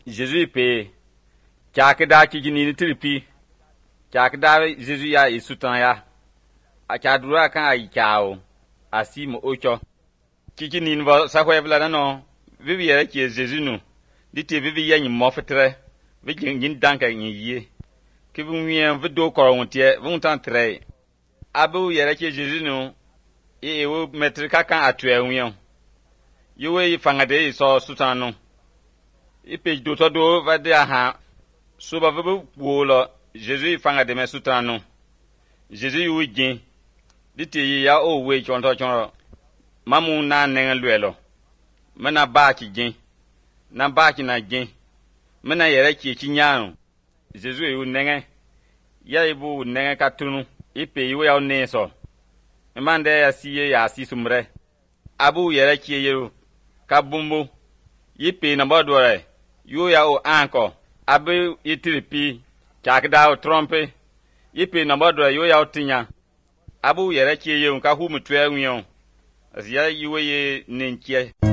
Jésus pe chakda ki gini tripi chakda Jésus ya isutan ya a chadura kan ai chao asimo ocho kiki nin va sa kwebla na no vivi ya ki Jésus nu dite vivi ya ni mofetre vi gin danka ni yi ki vi wien vi do ko wontie vi tan tre abu ya ki Jésus nu e wo metre ka kan atwe wien yewe fangade so sutan nu ipe do to do va de aha so ba vu lo Jésus fanga de mesutanu Jésus yu gin diti ya o we chonto chonro mamu na nen luelo mena ba ki gin na ba ki na gin mena yere ki nyanu Jésus yu nen ya ibu nen ka tunu ipe yu ya ne so mande ya siye ya sisumre abu yere ki yeru ka bumbu ipe na bodore yu ya o anko abe itiripi chakda o trompe yipe na bodwa yo ya otinya abu yere ki ye nka hu mutwe nwion azia yiwe ye nenkie